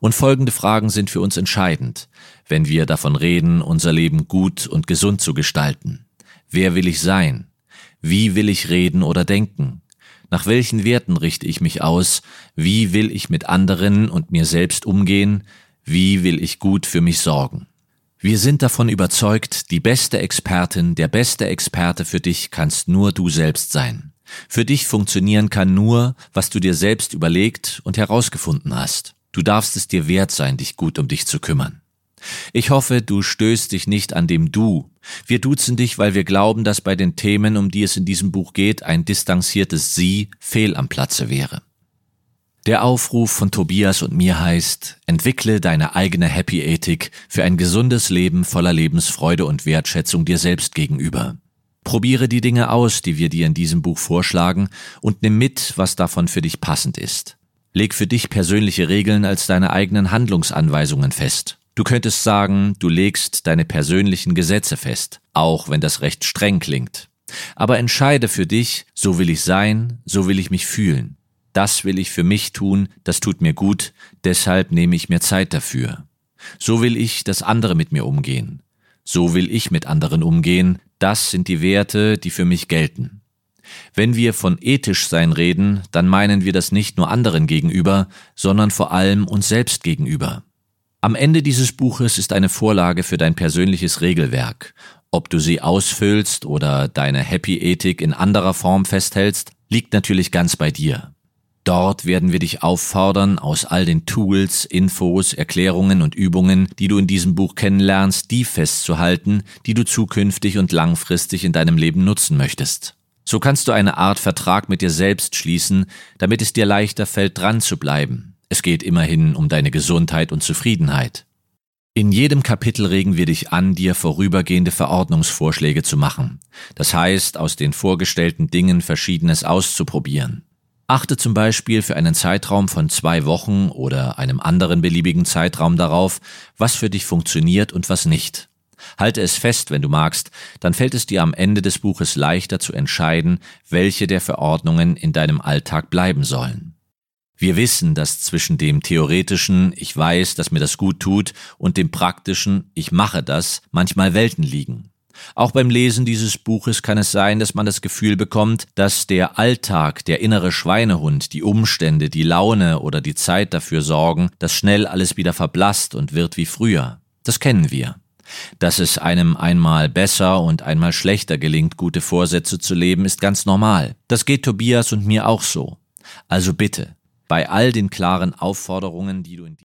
Und folgende Fragen sind für uns entscheidend, wenn wir davon reden, unser Leben gut und gesund zu gestalten. Wer will ich sein? Wie will ich reden oder denken? Nach welchen Werten richte ich mich aus? Wie will ich mit anderen und mir selbst umgehen? Wie will ich gut für mich sorgen? Wir sind davon überzeugt, die beste Expertin, der beste Experte für dich kannst nur du selbst sein. Für dich funktionieren kann nur, was du dir selbst überlegt und herausgefunden hast. Du darfst es dir wert sein, dich gut um dich zu kümmern. Ich hoffe, du stößt dich nicht an dem Du. Wir duzen dich, weil wir glauben, dass bei den Themen, um die es in diesem Buch geht, ein distanziertes Sie fehl am Platze wäre. Der Aufruf von Tobias und mir heißt: Entwickle deine eigene Happy Ethik für ein gesundes Leben voller Lebensfreude und Wertschätzung dir selbst gegenüber. Probiere die Dinge aus, die wir dir in diesem Buch vorschlagen, und nimm mit, was davon für dich passend ist. Leg für dich persönliche Regeln als deine eigenen Handlungsanweisungen fest. Du könntest sagen, du legst deine persönlichen Gesetze fest, auch wenn das recht streng klingt. Aber entscheide für dich: So will ich sein, so will ich mich fühlen. Das will ich für mich tun, das tut mir gut, deshalb nehme ich mir Zeit dafür. So will ich, dass andere mit mir umgehen. So will ich mit anderen umgehen, das sind die Werte, die für mich gelten. Wenn wir von ethisch sein reden, dann meinen wir das nicht nur anderen gegenüber, sondern vor allem uns selbst gegenüber. Am Ende dieses Buches ist eine Vorlage für dein persönliches Regelwerk. Ob du sie ausfüllst oder deine Happy Ethik in anderer Form festhältst, liegt natürlich ganz bei dir. Dort werden wir dich auffordern, aus all den Tools, Infos, Erklärungen und Übungen, die du in diesem Buch kennenlernst, die festzuhalten, die du zukünftig und langfristig in deinem Leben nutzen möchtest. So kannst du eine Art Vertrag mit dir selbst schließen, damit es dir leichter fällt, dran zu bleiben. Es geht immerhin um deine Gesundheit und Zufriedenheit. In jedem Kapitel regen wir dich an, dir vorübergehende Verordnungsvorschläge zu machen. Das heißt, aus den vorgestellten Dingen Verschiedenes auszuprobieren. Achte zum Beispiel für einen Zeitraum von 2 Wochen oder einem anderen beliebigen Zeitraum darauf, was für dich funktioniert und was nicht. Halte es fest, wenn du magst, dann fällt es dir am Ende des Buches leichter zu entscheiden, welche der Verordnungen in deinem Alltag bleiben sollen. Wir wissen, dass zwischen dem theoretischen „Ich weiß, dass mir das gut tut" und dem praktischen „Ich mache das" manchmal Welten liegen. Auch beim Lesen dieses Buches kann es sein, dass man das Gefühl bekommt, dass der Alltag, der innere Schweinehund, die Umstände, die Laune oder die Zeit dafür sorgen, dass schnell alles wieder verblasst und wird wie früher. Das kennen wir. Dass es einem einmal besser und einmal schlechter gelingt, gute Vorsätze zu leben, ist ganz normal. Das geht Tobias und mir auch so. Also bitte, bei all den klaren Aufforderungen, die du in